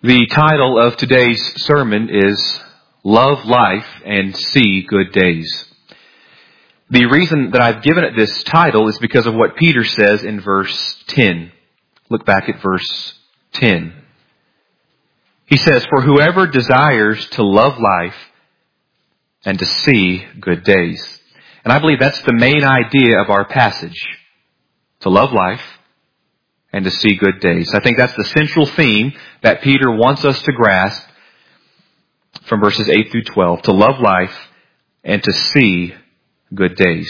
The title of today's sermon is Love Life and See Good Days. The reason that I've given it this title is because of what Peter says in verse 10. Look back at verse 10. He says, "For whoever desires to love life and to see good days." And I believe that's the main idea of our passage. To love life and to see good days. I think that's the central theme that Peter wants us to grasp from verses 8 through 12. To love life and to see good days.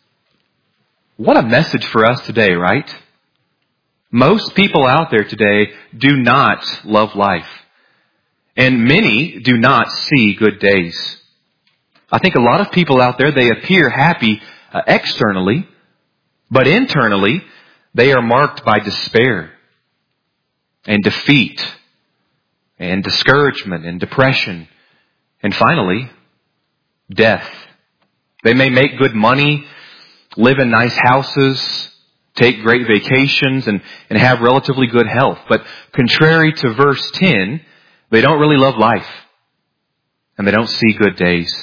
What a message for us today, right? Most people out there today do not love life. And many do not see good days. I think a lot of people out there, they appear happy externally, but internally, they are marked by despair and defeat and discouragement and depression and finally, death. They may make good money, live in nice houses, take great vacations and have relatively good health. But contrary to verse 10, they don't really love life and they don't see good days.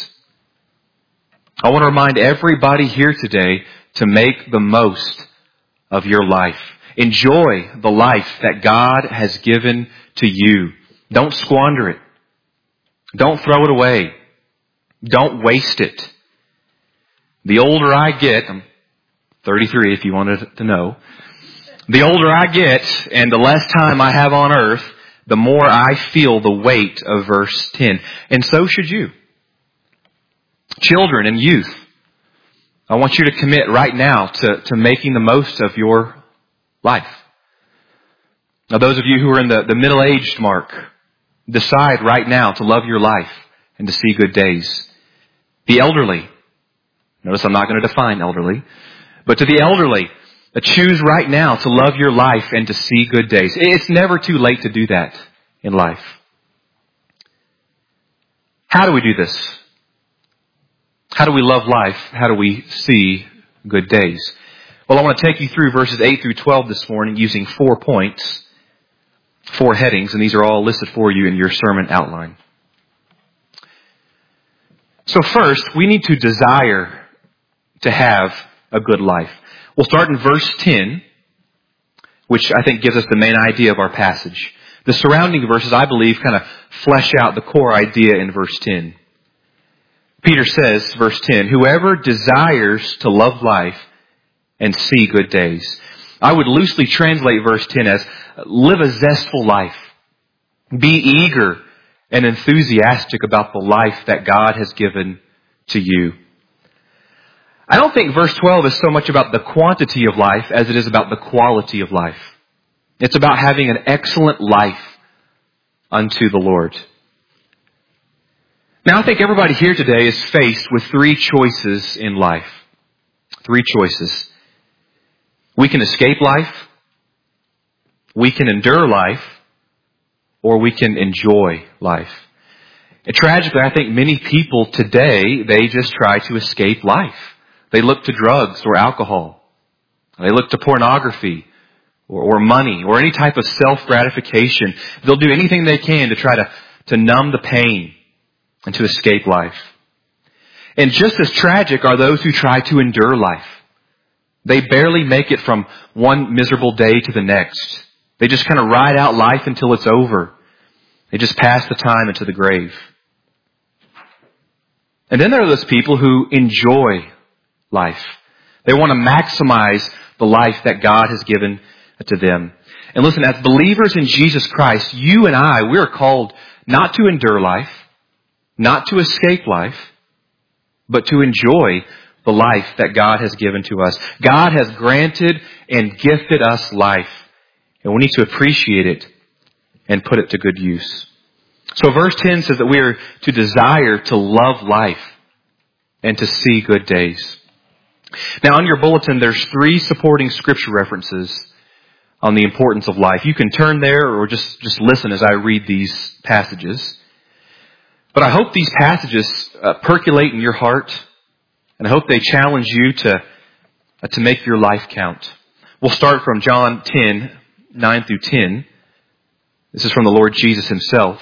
I want to remind everybody here today to make the most of your life. Enjoy the life that God has given to you. Don't squander it. Don't throw it away. Don't waste it. The older I get, I'm 33 if you wanted to know. The older I get and the less time I have on earth, the more I feel the weight of verse 10. And so should you. Children and youth, I want you to commit right now to making the most of your life. Now, those of you who are in the middle-aged mark, decide right now to love your life and to see good days. The elderly, notice I'm not going to define elderly, but to the elderly, choose right now to love your life and to see good days. It's never too late to do that in life. How do we do this? How do we love life? How do we see good days? Well, I want to take you through verses 8 through 12 this morning using 4 points, 4 headings, and these are all listed for you in your sermon outline. So first, we need to desire to have a good life. We'll start in verse 10, which I think gives us the main idea of our passage. The surrounding verses, I believe, kind of flesh out the core idea in verse 10. Peter says, verse 10, "Whoever desires to love life and see good days." I would loosely translate verse 10 as, live a zestful life. Be eager and enthusiastic about the life that God has given to you. I don't think verse 12 is so much about the quantity of life as it is about the quality of life. It's about having an excellent life unto the Lord. Now, I think everybody here today is faced with 3 choices in life. 3 choices. We can escape life, we can endure life, or we can enjoy life. And tragically, I think many people today, they just try to escape life. They look to drugs or alcohol. They look to pornography or money or any type of self-gratification. They'll do anything they can to try to numb the pain and to escape life. And just as tragic are those who try to endure life. They barely make it from one miserable day to the next. They just kind of ride out life until it's over. They just pass the time into the grave. And then there are those people who enjoy life. They want to maximize the life that God has given to them. And listen, as believers in Jesus Christ, you and I, we're called not to endure life, not to escape life, but to enjoy the life that God has given to us. God has granted and gifted us life, and we need to appreciate it and put it to good use. So verse 10 says that we are to desire to love life and to see good days. Now, on your bulletin, there's 3 supporting scripture references on the importance of life. You can turn there or just listen as I read these passages. But I hope these passages percolate in your heart, and I hope they challenge you to make your life count. We'll start from John 10, 9 through 10. This is from the Lord Jesus himself.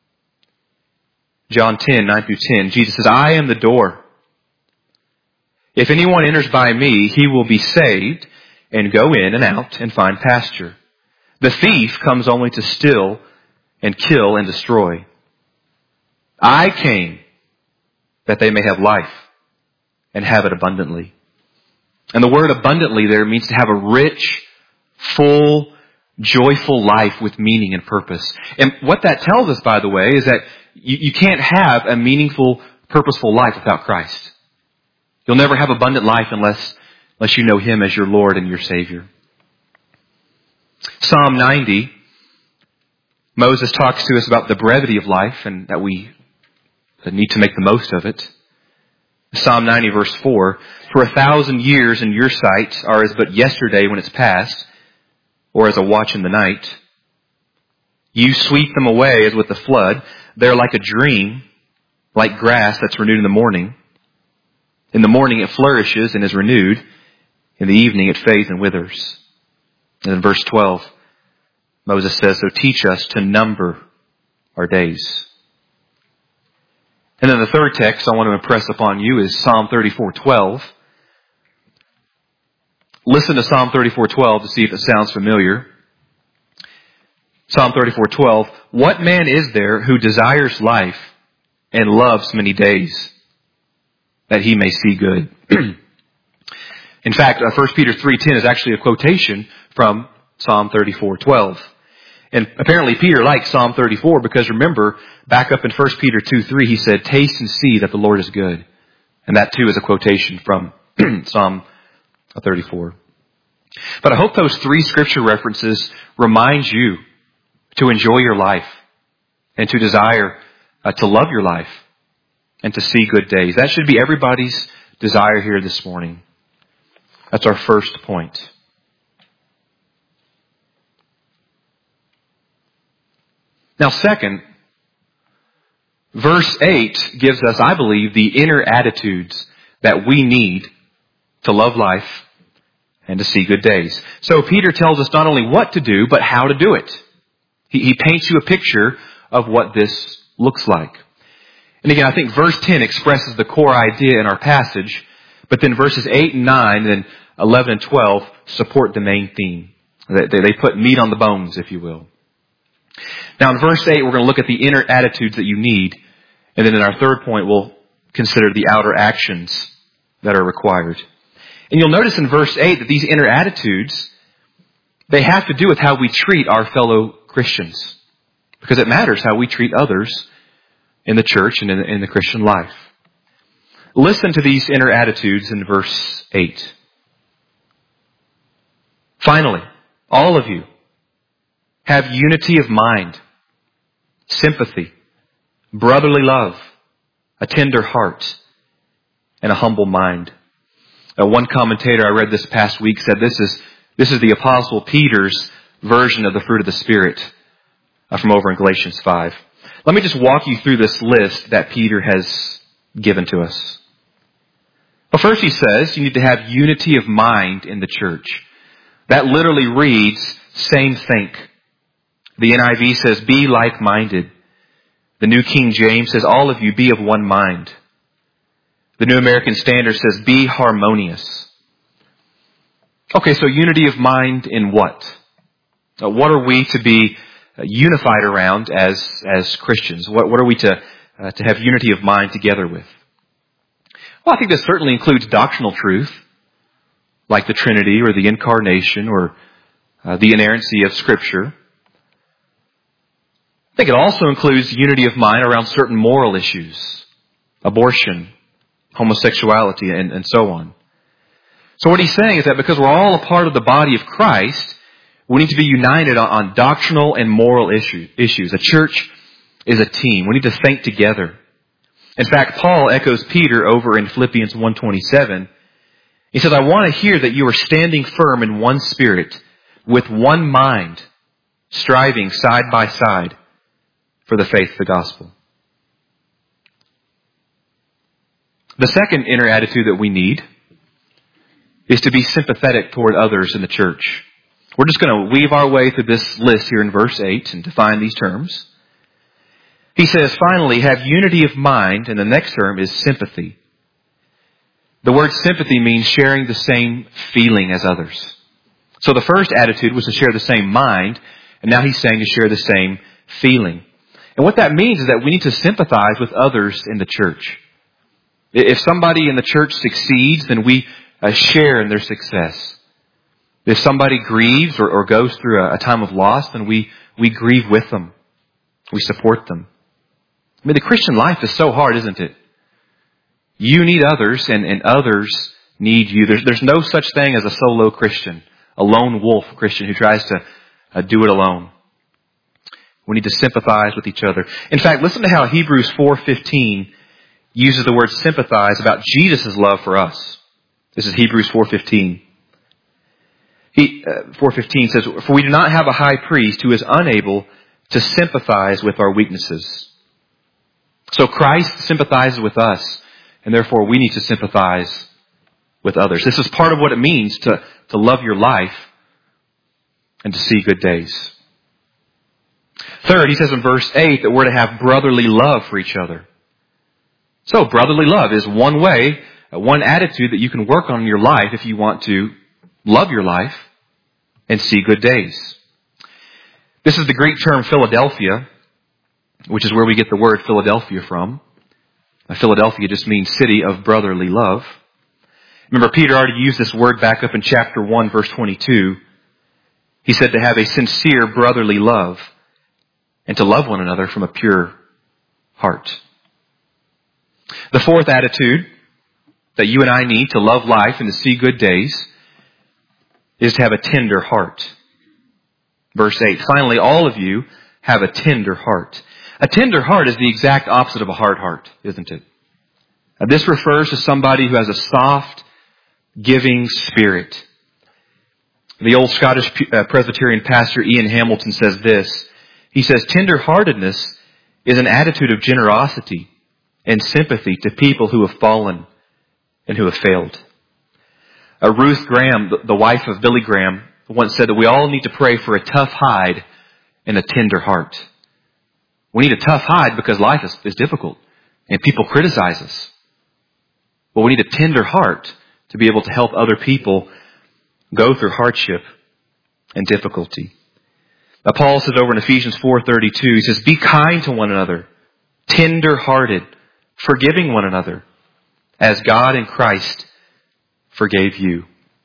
John 10, 9 through 10. Jesus says, I am the door. If anyone enters by me, he will be saved and go in and out and find pasture. The thief comes only to steal and kill and destroy. I came that they may have life and have it abundantly. And the word abundantly there means to have a rich, full, joyful life with meaning and purpose. And what that tells us, by the way, is that you can't have a meaningful, purposeful life without Christ. You'll never have abundant life unless you know Him as your Lord and your Savior. Psalm 90, Moses talks to us about the brevity of life and that we need to make the most of it. Psalm 90 verse 4, for 1,000 years in your sight are as but yesterday when it's past, or as a watch in the night. You sweep them away as with the flood. They're like a dream, like grass that's renewed in the morning. In the morning it flourishes and is renewed. In the evening it fades and withers. And in verse 12, Moses says, so teach us to number our days. And then the third text I want to impress upon you is Psalm 34:12. Listen to Psalm 34:12 to see if it sounds familiar. Psalm 34:12. What man is there who desires life and loves many days, that he may see good? In fact, 1 Peter 3:10 is actually a quotation from Psalm 34:12. And apparently Peter likes Psalm 34 because remember, back up in 1 Peter 2:3, he said, taste and see that the Lord is good. And that too is a quotation from Psalm 34. But I hope those three scripture references remind you to enjoy your life and to desire to love your life and to see good days. That should be everybody's desire here this morning. That's our first point. Now, second, verse 8 gives us, I believe, the inner attitudes that we need to love life and to see good days. So Peter tells us not only what to do, but how to do it. He paints you a picture of what this looks like. And again, I think verse 10 expresses the core idea in our passage, but then verses 8 and 9, and then 11 and 12 support the main theme. They put meat on the bones, if you will. Now in verse 8, we're going to look at the inner attitudes that you need. And then in our third point, we'll consider the outer actions that are required. And you'll notice in verse 8 that these inner attitudes, they have to do with how we treat our fellow Christians. Because it matters how we treat others in the church and in the Christian life. Listen to these inner attitudes in verse 8. Finally, all of you have unity of mind, sympathy, brotherly love, a tender heart, and a humble mind. One commentator I read this past week said this is the Apostle Peter's version of the fruit of the Spirit from over in Galatians 5. Let me just walk you through this list that Peter has given to us. Well, first he says you need to have unity of mind in the church. That literally reads, same think. The NIV says, be like-minded. The New King James says, all of you be of one mind. The New American Standard says, be harmonious. Okay, so unity of mind in what? What are we to be unified around as Christians? What are we to have unity of mind together with? Well, I think that certainly includes doctrinal truth, like the Trinity or the Incarnation or the inerrancy of Scripture. I think it also includes unity of mind around certain moral issues, abortion, homosexuality, and so on. So what he's saying is that because we're all a part of the body of Christ, we need to be united on doctrinal and moral issues. A church is a team. We need to think together. In fact, Paul echoes Peter over in Philippians 1:27. He says, I want to hear that you are standing firm in one spirit, with one mind, striving side by side for the faith of the gospel. The second inner attitude that we need is to be sympathetic toward others in the church. We're just going to weave our way through this list here in verse 8 and define these terms. He says, finally, have unity of mind, and the next term is sympathy. The word sympathy means sharing the same feeling as others. So the first attitude was to share the same mind, and now he's saying to share the same feeling. And what that means is that we need to sympathize with others in the church. If somebody in the church succeeds, then we share in their success. If somebody grieves or goes through a time of loss, then we grieve with them. We support them. I mean, the Christian life is so hard, isn't it? You need others, and others need you. There's no such thing as a solo Christian, a lone wolf Christian who tries to do it alone. We need to sympathize with each other. In fact, listen to how Hebrews 4:15 uses the word sympathize about Jesus' love for us. This is Hebrews 4:15. 4:15 says, "For we do not have a high priest who is unable to sympathize with our weaknesses." So Christ sympathizes with us, and therefore we need to sympathize with others. This is part of what it means to love your life and to see good days. Third, he says in verse 8 that we're to have brotherly love for each other. So brotherly love is one way, one attitude that you can work on in your life if you want to love your life and see good days. This is the Greek term Philadelphia, which is where we get the word Philadelphia from. Philadelphia just means city of brotherly love. Remember, Peter already used this word back up in chapter 1, verse 22. He said to have a sincere brotherly love and to love one another from a pure heart. The fourth attitude that you and I need to love life and to see good days is to have a tender heart. Verse 8, finally, all of you have a tender heart. A tender heart is the exact opposite of a hard heart, isn't it? This refers to somebody who has a soft, giving spirit. The old Scottish Presbyterian pastor Ian Hamilton says this. He says, tender-heartedness is an attitude of generosity and sympathy to people who have fallen and who have failed. Ruth Graham, the wife of Billy Graham, once said that we all need to pray for a tough hide and a tender heart. We need a tough hide because life is difficult and people criticize us. But we need a tender heart to be able to help other people go through hardship and difficulty. Now, Paul says over in Ephesians 4:32, he says, be kind to one another, tender-hearted, forgiving one another, as God in Christ forgave you.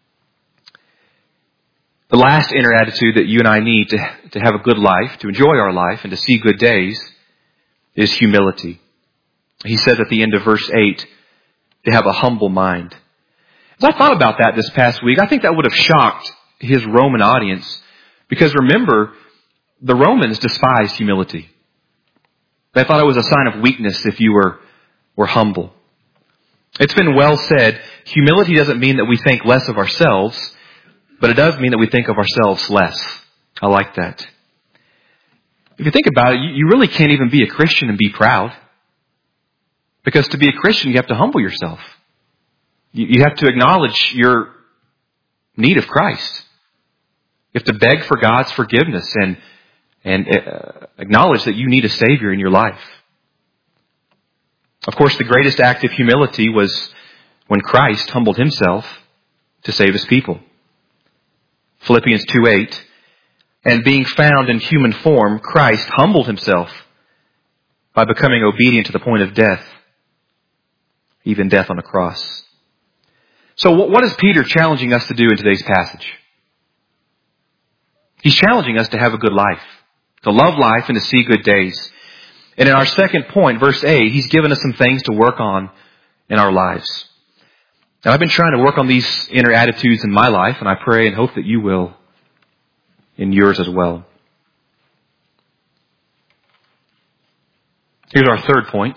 The last inner attitude that you and I need to have a good life, to enjoy our life, and to see good days is humility. He says at the end of verse 8, to have a humble mind. As I thought about that this past week, I think that would have shocked his Roman audience. Because remember, the Romans despised humility. They thought it was a sign of weakness if you were humble. It's been well said, humility doesn't mean that we think less of ourselves, but it does mean that we think of ourselves less. I like that. If you think about it, you really can't even be a Christian and be proud. Because to be a Christian, you have to humble yourself. You have to acknowledge your need of Christ. You have to beg for God's forgiveness and acknowledge that you need a Savior in your life. Of course, the greatest act of humility was when Christ humbled himself to save his people. Philippians 2:8, and being found in human form, Christ humbled himself by becoming obedient to the point of death, even death on a cross. So what is Peter challenging us to do in today's passage? He's challenging us to have a good life, to love life and to see good days. And in our second point, verse 8, he's given us some things to work on in our lives. Now, I've been trying to work on these inner attitudes in my life, and I pray and hope that you will in yours as well. Here's our third point.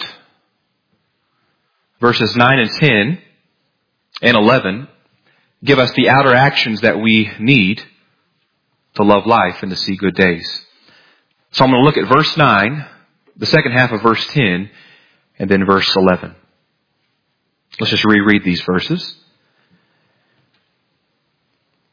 Verses 9 and 10 and 11 give us the outer actions that we need to love life and to see good days. So I'm going to look at verse 9, the second half of verse 10, and then verse 11. Let's just reread these verses.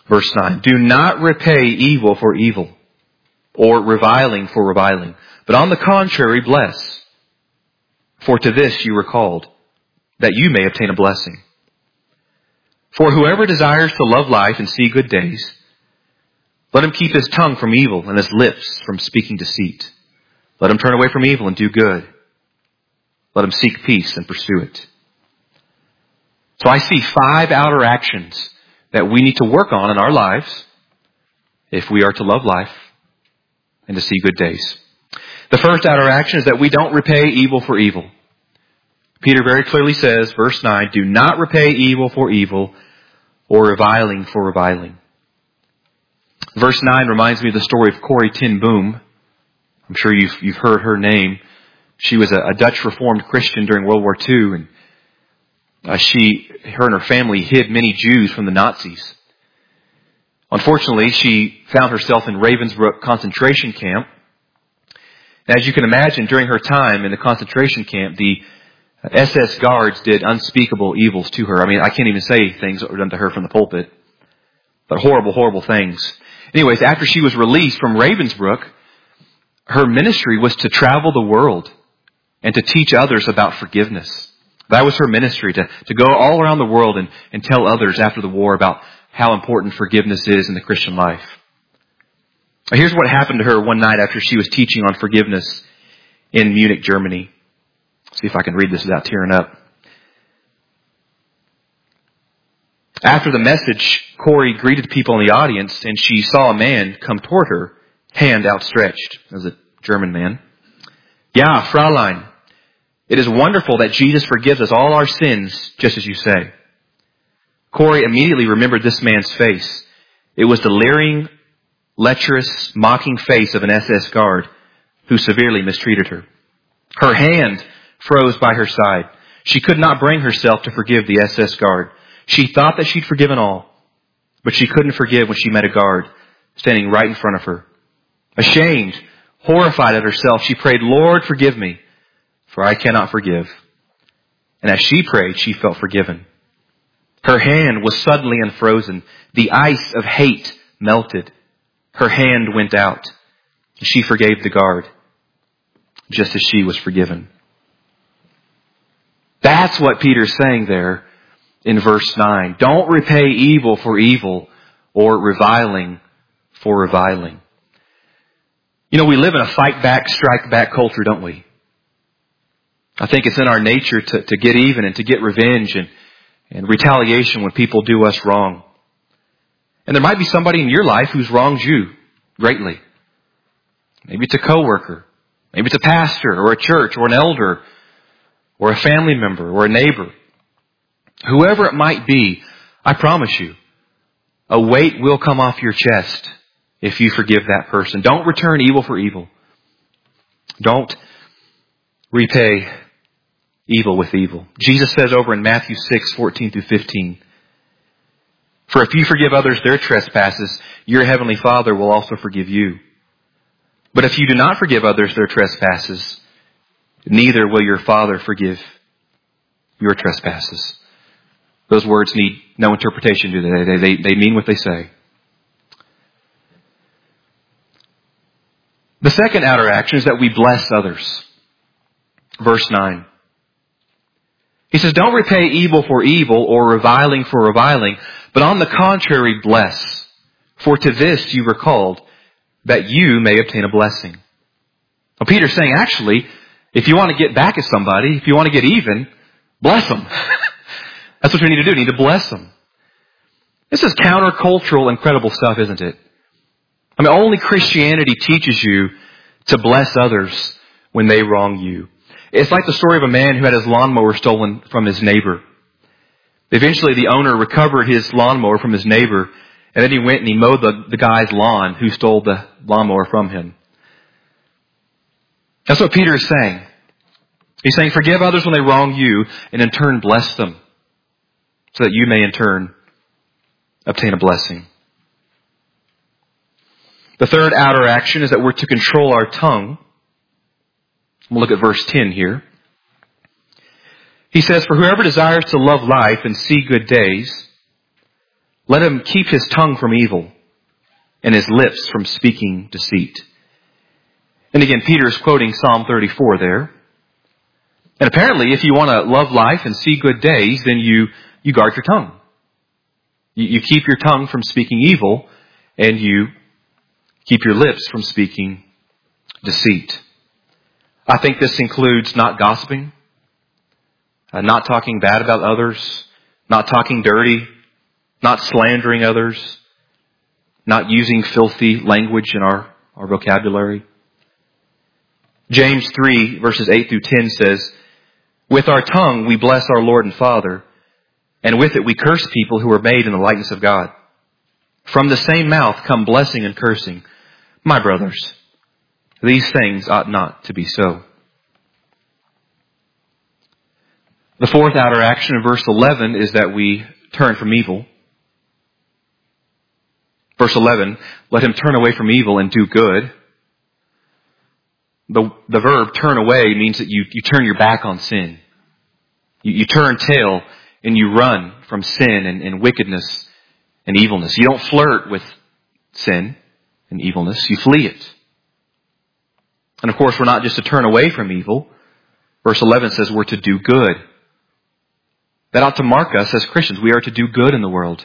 Verse 9, do not repay evil for evil or reviling for reviling, but on the contrary bless. For to this you were called, that you may obtain a blessing. For whoever desires to love life and see good days, let him keep his tongue from evil and his lips from speaking deceit. Let him turn away from evil and do good. Let him seek peace and pursue it. So I see 5 outer actions that we need to work on in our lives if we are to love life and to see good days. The first outer action is that we don't repay evil for evil. Peter very clearly says, verse 9, do not repay evil for evil or reviling for reviling. Verse 9 reminds me of the story of Corrie ten Boom. I'm sure you've heard her name. She was a Dutch Reformed Christian during World War II, and her and her family hid many Jews from the Nazis. Unfortunately, she found herself in Ravensbrück concentration camp. And as you can imagine, during her time in the concentration camp, the SS guards did unspeakable evils to her. I mean, I can't even say things that were done to her from the pulpit, but horrible, horrible things. Anyways, after she was released from Ravensbrück, her ministry was to travel the world and to teach others about forgiveness. That was her ministry, to go all around the world and tell others after the war about how important forgiveness is in the Christian life. Here's what happened to her one night after she was teaching on forgiveness in Munich, Germany. See if I can read this without tearing up. After the message, Corrie greeted people in the audience, and she saw a man come toward her, hand outstretched. It was a German man. Ja, Fräulein, it is wonderful that Jesus forgives us all our sins, just as you say. Corrie immediately remembered this man's face. It was the leering, lecherous, mocking face of an SS guard who severely mistreated her. Her hand froze by her side. She could not bring herself to forgive the SS guard. She thought that she'd forgiven all, but she couldn't forgive when she met a guard standing right in front of her. Ashamed, horrified at herself, she prayed, Lord, forgive me, for I cannot forgive. And as she prayed, she felt forgiven. Her hand was suddenly unfrozen. The ice of hate melted. Her hand went out. She forgave the guard, just as she was forgiven. That's what Peter's saying there in verse 9. Don't repay evil for evil or reviling for reviling. You know, we live in a fight back, strike back culture, don't we? I think it's in our nature to get even and to get revenge and retaliation when people do us wrong. And there might be somebody in your life who's wronged you greatly. Maybe it's a coworker. Maybe it's a pastor or a church or an elder or a family member or a neighbor. Whoever it might be, I promise you, a weight will come off your chest if you forgive that person. Don't return evil for evil. Don't repay evil with evil. Jesus says over in Matthew 6:14-15, for if you forgive others their trespasses, your heavenly Father will also forgive you. But if you do not forgive others their trespasses, neither will your Father forgive your trespasses. Those words need no interpretation, do they? They mean what they say. The second outer action is that we bless others. Verse 9. He says, don't repay evil for evil or reviling for reviling, but on the contrary bless. For to this you were called, that you may obtain a blessing. Well, Peter's saying, actually, if you want to get back at somebody, if you want to get even, bless them. That's what we need to do. We need to bless them. This is countercultural, incredible stuff, isn't it? I mean, only Christianity teaches you to bless others when they wrong you. It's like the story of a man who had his lawnmower stolen from his neighbor. Eventually, the owner recovered his lawnmower from his neighbor, and then he went and he mowed the guy's lawn who stole the lawnmower from him. That's what Peter is saying. He's saying, forgive others when they wrong you, and in turn bless them, so that you may in turn obtain a blessing. The third outer action is that we're to control our tongue. We'll look at verse 10 here. He says, for whoever desires to love life and see good days, Let him keep his tongue from evil and his lips from speaking deceit. And again, Peter is quoting Psalm 34 there. And apparently, if you want to love life and see good days, then you guard your tongue. You keep your tongue from speaking evil, and you keep your lips from speaking deceit. I think this includes not gossiping, not talking bad about others, not talking dirty, not slandering others, not using filthy language in our vocabulary. James 3 verses 8 through 10 says, "With our tongue we bless our Lord and Father, and with it we curse people who are made in the likeness of God. From the same mouth come blessing and cursing. My brothers, these things ought not to be so." The fourth outer action in verse 11 is that we turn from evil. Verse 11, let him turn away from evil and do good. The verb turn away means that you turn your back on sin. You turn tail and you run from sin and wickedness and evilness. You don't flirt with sin and evilness. You flee it. And of course, we're not just to turn away from evil. Verse 11 says we're to do good. That ought to mark us as Christians. We are to do good in the world.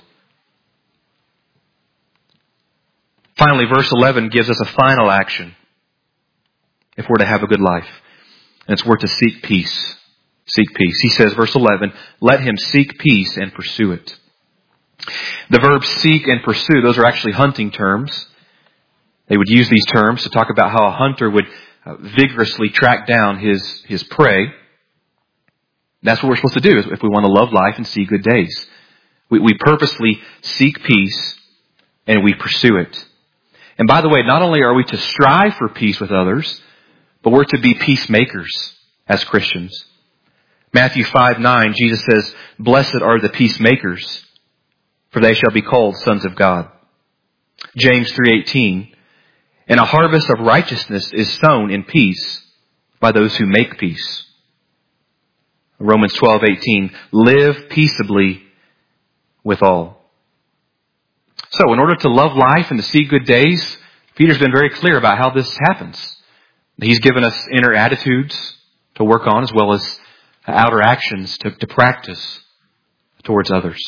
Finally, verse 11 gives us a final action if we're to have a good life. And it's we're to seek peace. Seek peace. He says, verse 11, let him seek peace and pursue it. The verbs seek and pursue, those are actually hunting terms. They would use these terms to talk about how a hunter would vigorously track down his prey. That's what we're supposed to do if we want to love life and see good days. We purposely seek peace and we pursue it. And by the way, not only are we to strive for peace with others, but we're to be peacemakers as Christians. Matthew 5:9, Jesus says, "Blessed are the peacemakers, for they shall be called sons of God." James 3:18, "And a harvest of righteousness is sown in peace by those who make peace." Romans 12:18, "Live peaceably with all." So, in order to love life and to see good days, Peter's been very clear about how this happens. He's given us inner attitudes to work on as well as outer actions to practice towards others.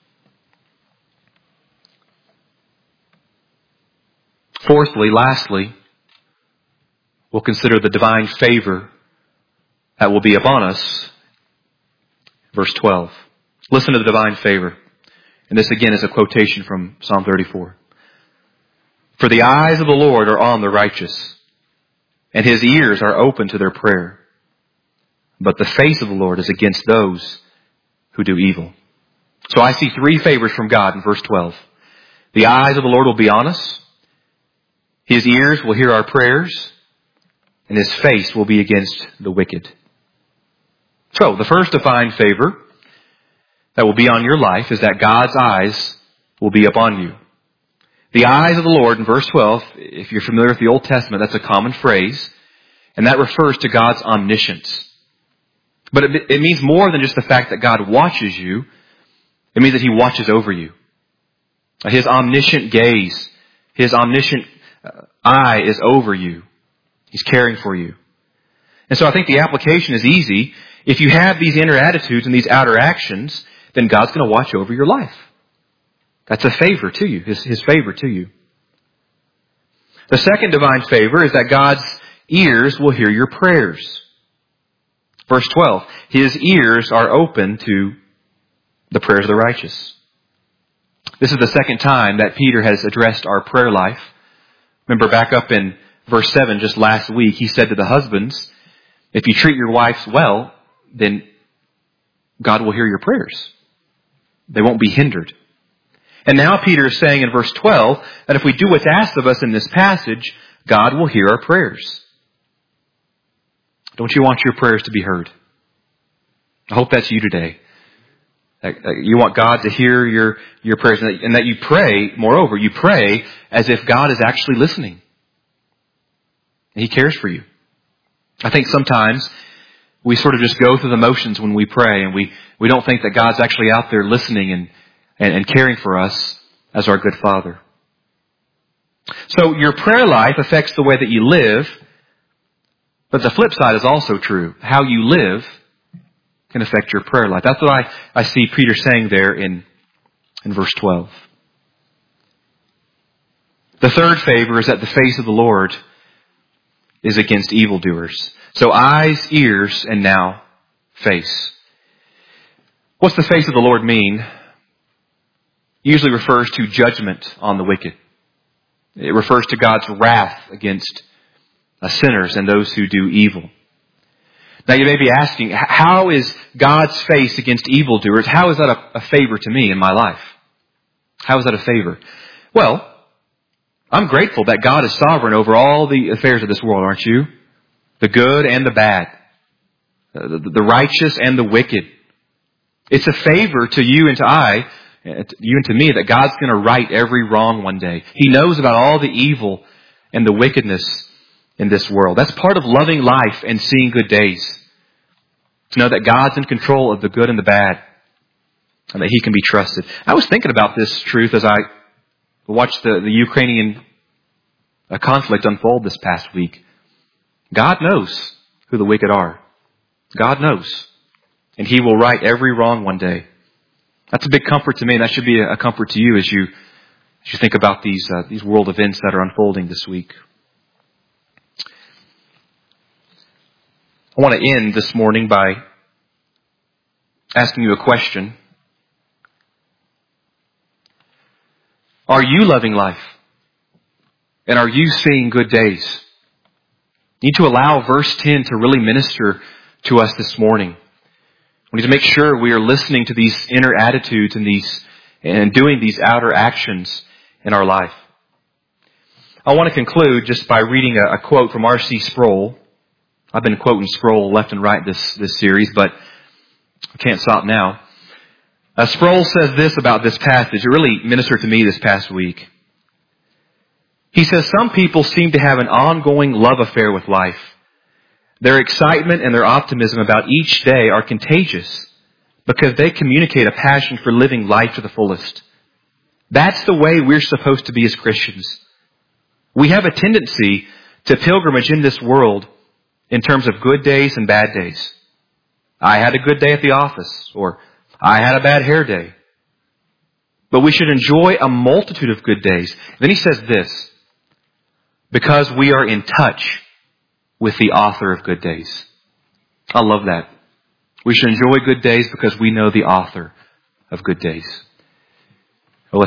Fourthly, lastly, we'll consider the divine favor that will be upon us. Verse 12. Listen to the divine favor. And this again is a quotation from Psalm 34. "For the eyes of the Lord are on the righteous, and his ears are open to their prayer. But the face of the Lord is against those who do evil." So I see three favors from God in verse 12. The eyes of the Lord will be on us. His ears will hear our prayers. And his face will be against the wicked. So the first divine favor that will be on your life is that God's eyes will be upon you. The eyes of the Lord in verse 12, if you're familiar with the Old Testament, that's a common phrase. And that refers to God's omniscience. But it means more than just the fact that God watches you. It means that he watches over you. His omniscient gaze, his omniscient eye is over you. He's caring for you. And so I think the application is easy. If you have these inner attitudes and these outer actions, then God's going to watch over your life. That's a favor to you, his favor to you. The second divine favor is that God's ears will hear your prayers. Verse 12, his ears are open to the prayers of the righteous. This is the second time that Peter has addressed our prayer life. Remember back up in verse 7, just last week, he said to the husbands, if you treat your wives well, then God will hear your prayers. They won't be hindered. And now Peter is saying in verse 12 that if we do what's asked of us in this passage, God will hear our prayers. Don't you want your prayers to be heard? I hope that's you today. You want God to hear your prayers and that you pray, moreover, you pray as if God is actually listening. And he cares for you. I think sometimes we sort of just go through the motions when we pray and we don't think that God's actually out there listening and and caring for us as our good Father. So your prayer life affects the way that you live, but the flip side is also true. How you live can affect your prayer life. That's what I see Peter saying there in verse 12. The third favor is that the face of the Lord is against evildoers. So eyes, ears, and now face. What's the face of the Lord mean? It usually refers to judgment on the wicked. It refers to God's wrath against sinners and those who do evil. Now you may be asking, how is God's face against evildoers? How is that a favor to me in my life? How is that a favor? Well, I'm grateful that God is sovereign over all the affairs of this world, aren't you? The good and the bad. The righteous and the wicked. It's a favor to you and to you and to me, that God's going to right every wrong one day. He knows about all the evil and the wickedness in this world. That's part of loving life and seeing good days. To know that God's in control of the good and the bad, and that He can be trusted. I was thinking about this truth as I watched the Ukrainian conflict unfold this past week. God knows who the wicked are. God knows. And He will right every wrong one day. That's a big comfort to me, and that should be a comfort to you as you think about these world events that are unfolding this week. I want to end this morning by asking you a question. Are you loving life? And are you seeing good days? You need to allow verse 10 to really minister to us this morning. We need to make sure we are listening to these inner attitudes and doing these outer actions in our life. I want to conclude just by reading a quote from R.C. Sproul. I've been quoting Sproul left and right this series, but I can't stop now. Sproul says this about this passage. It really ministered to me this past week. He says, some people seem to have an ongoing love affair with life. Their excitement and their optimism about each day are contagious because they communicate a passion for living life to the fullest. That's the way we're supposed to be as Christians. We have a tendency to pilgrimage in this world in terms of good days and bad days. I had a good day at the office, or I had a bad hair day. But we should enjoy a multitude of good days. Then he says this, because we are in touch with the author of good days. I love that. We should enjoy good days because we know the author of good days.